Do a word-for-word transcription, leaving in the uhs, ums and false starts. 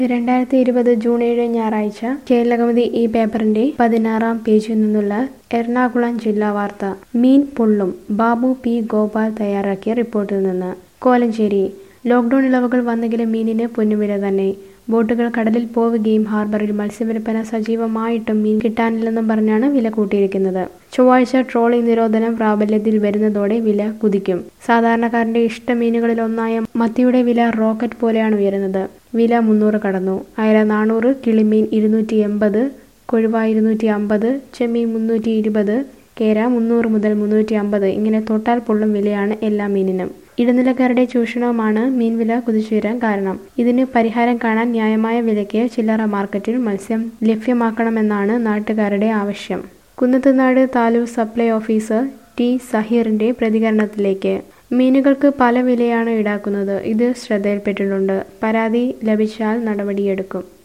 രണ്ടായിരത്തി ഇരുപത് ജൂൺ ഏഴ് ഞായറാഴ്ച കേരളകൗമുദി ഈ പേപ്പറിന്റെ പതിനാറാം പേജിൽ നിന്നുള്ള എറണാകുളം ജില്ലാ വാർത്ത. മീൻ പൊള്ളും. ബാബു പി ഗോപാൽ തയ്യാറാക്കിയ റിപ്പോർട്ടിൽ നിന്ന്. കോലഞ്ചേരി. ലോക്ഡൌൺ ഇളവുകൾ വന്നെങ്കിലും മീനിന് പൊന്നുവില തന്നെ. ബോട്ടുകൾ കടലിൽ പോവുകയും ഹാർബറിൽ മത്സ്യവില്പന സജീവമായിട്ടും മീൻ കിട്ടാനില്ലെന്നും പറഞ്ഞാണ് വില കൂട്ടിയിരിക്കുന്നത്. ചൊവ്വാഴ്ച ട്രോളിംഗ് നിരോധനം പ്രാബല്യത്തിൽ വരുന്നതോടെ വില കുതിക്കും. സാധാരണക്കാരന്റെ ഇഷ്ട മീനുകളിൽ ഒന്നായ മത്തിയുടെ വില റോക്കറ്റ് പോലെയാണ് ഉയരുന്നത്. വില മുന്നൂറ് കടന്നു. അയല നാനൂറ്, കിളിമീൻ ഇരുന്നൂറ്റി എൺപത്, കൊഴുവ ഇരുന്നൂറ്റി അമ്പത്, ചെമ്മീൻ മുന്നൂറ്റി ഇരുപത്, കേര മുന്നൂറ് മുതൽ മുന്നൂറ്റി അമ്പത്. ഇങ്ങനെ തൊട്ടാൽ പൊള്ളും വിലയാണ് എല്ലാ മീനിനും. ഇടനിലക്കാരുടെ ചൂഷണവുമാണ് മീൻവില കുതിച്ചുയരാൻ കാരണം. ഇതിന് പരിഹാരം കാണാൻ ന്യായമായ വിലയ്ക്ക് ചില്ലറ മാർക്കറ്റിൽ മത്സ്യം ലഭ്യമാക്കണമെന്നാണ് നാട്ടുകാരുടെ ആവശ്യം. Kunnathunad taluk supply officer T സഹീറിന്റെ പ്രതികരണത്തിലേക്ക്. മീനുകൾക്ക് പല വിലയാണ് ഈടാക്കുന്നത്. ഇത് ശ്രദ്ധയിൽപ്പെട്ടിട്ടുണ്ട്. പരാതി ലഭിച്ചാൽ നടപടിയെടുക്കും.